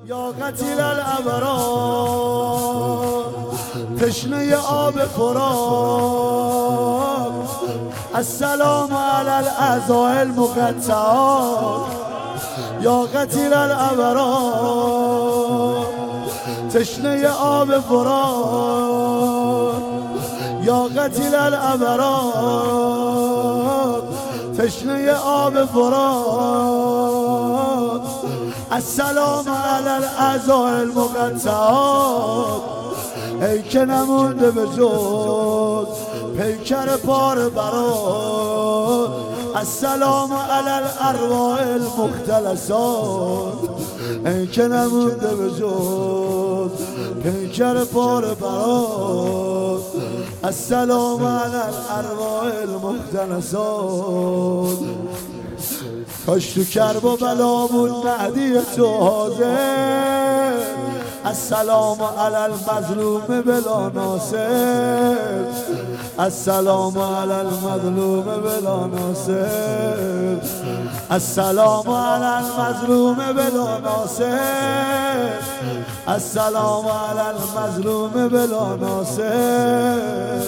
یا قتیل الابرار تشنه آب فرات السلام علی الاعضاء المقطعات یا قتیل الابرار تشنه آب فرات یا قتیل الابرار تشنه آب فرات السلام علی الاعضاء المقطعات ای که نمونده به جز پیکر پار برات السلام علی الارواح المختلسات ای که نمونده به جز پیکر پار برات السلام علی الارواح المختلسات کاش تو کرب و بلا بود مهدی تو حاضر السلام علی المظلوم بلا ناصر السلام علی المظلوم بلا ناصر السلام علی المظلوم بلا ناصر السلام علی المظلوم بلا ناصر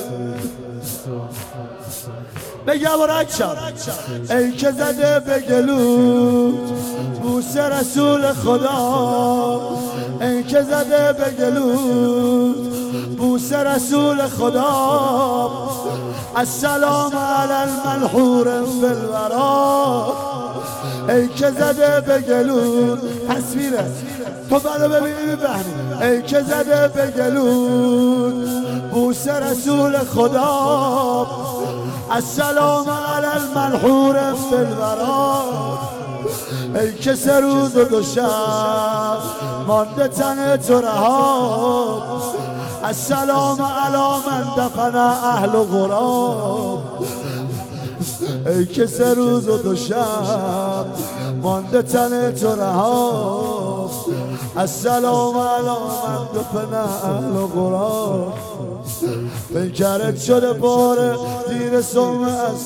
بگم و رکشم ای که زده به گلوت بوس رسول خدا ای که زده به گلوت بوس رسول خدا السلام علی الملحور فی الورا ای که زده به گلوت تصویره تو منو ببینی بهنی ای که زده به گلوت بوس رسول خدا السلام علی الملحور فی الورا ای که سه روز و دو شب مانده تن تو رها السلام علی من دفن اهل غراب ای که سه روز و دو شب مانده تن تو رها السلام علی من دفن اهل غراب پیکرت شده پاره زیر سم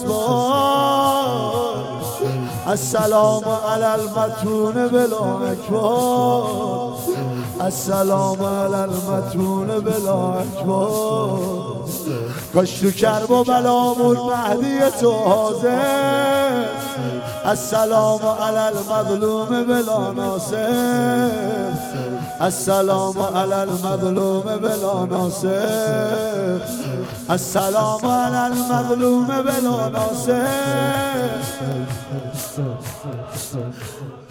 اسباب السلام علی المتون بلا اکبار السلام علی المتون بلا اکبار کاش تو کرب و بلا بود مهدی تو حاضر السلام علی المظلوم بلا ناصر السلام علی المظلوم بلا ناصر السلام علی المظلوم بلا ناصر